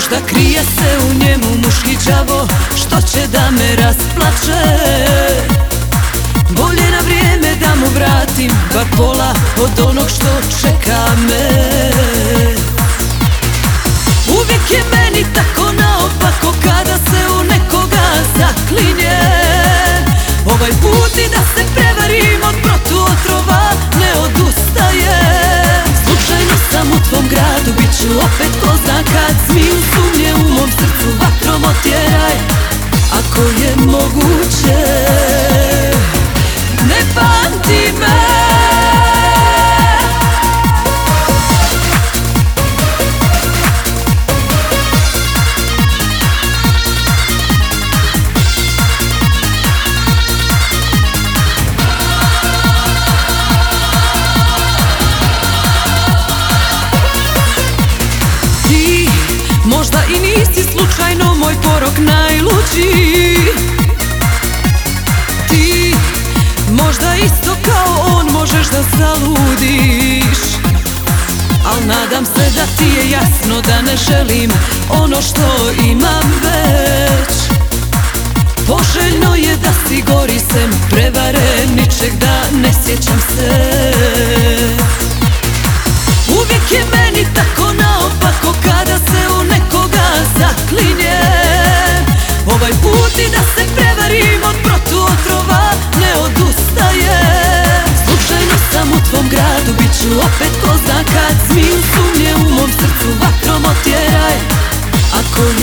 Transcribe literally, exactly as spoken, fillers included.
Možda krije se u njemu muški đavo što će da me rasplače. Bolje na vrijeme da mu vratim bar pola od onog što čeka me. Uvijek je meni tako naopako kada se u nekoga zaklinje. Ovaj put i da se prevarim od protuotrova ne odustaje. Slučajno sam u tvom gradu, bit ću opet ko zna kad. Zmiju sumnje u mom srcu vatrom otjeraj, ako je moguće. Ne pamti me. Možda i nisi slučajno moj porok najluđi. Ti možda isto kao on možeš da zaludiš. Al nadam se da ti je jasno da ne želim ono što imam već. Poželjno je da si gori sem prevare, ničeg da ne sjećam se. Uvijek je meni tako naopako kada se u nekoga zaklinje. Ovaj put i da se prevarim od protuotrova ne odustaje. Slučajno sam u tvom gradu, bit ću opet ko zna kad. Zmiju sumnje u mom srcu vatrom otjeraj, ako